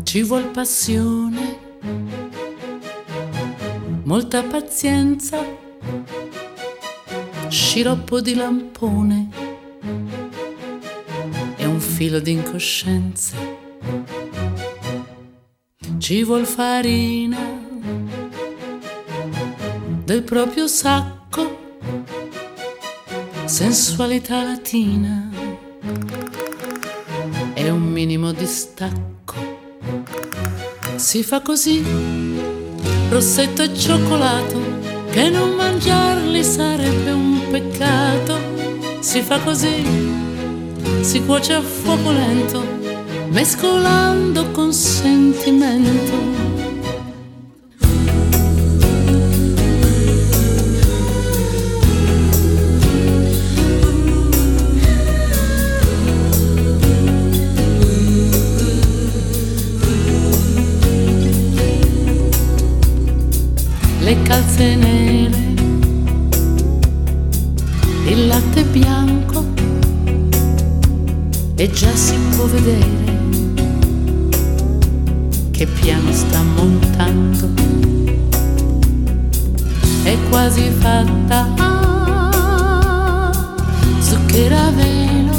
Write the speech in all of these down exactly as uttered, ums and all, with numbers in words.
Ci vuol passione, molta pazienza, sciroppo di lampone e un filo di incoscienza. Ci vuol farina del proprio sacco, sensualità latina e un minimo di stacco. Si fa così, rossetto e cioccolato, che non mangiarli sarebbe un peccato. Si fa così, si cuoce a fuoco lento, mescolando con sentimento. Le calze nere, il latte bianco, e già si può vedere che piano sta montando. È quasi fatta, ah, zucchero a velo,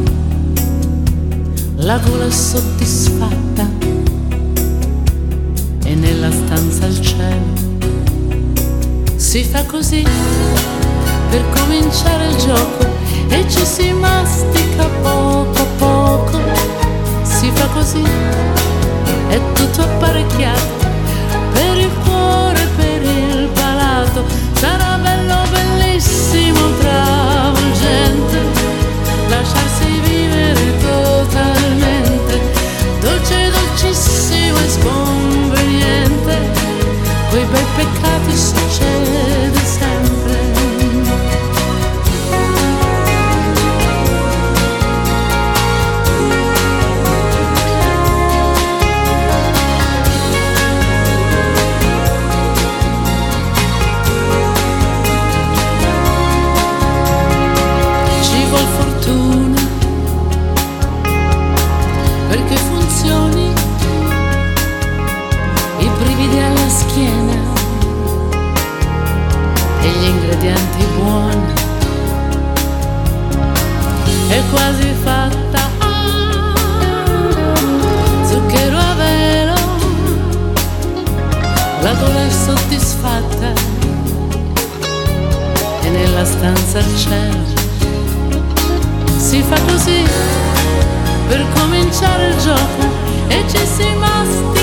la gola è soddisfatta e nella stanza il cielo. Si fa così per cominciare il gioco e ci si mastica poco a poco. Si fa così, è tutto apparecchiato per il cuore, per il palato. Sarà bello, bellissimo, travolgente lasciarsi vivere totalmente, dolce, dolcissimo e sconveniente. Quei bei peccati succede sempre. Ci vuol fortuna perché funzioni, i brividi alla schiena e gli ingredienti buoni. È quasi fatta, ah, zucchero a velo, la gola è soddisfatta e nella stanza il cielo. Si fa così per cominciare il gioco e ci si mastica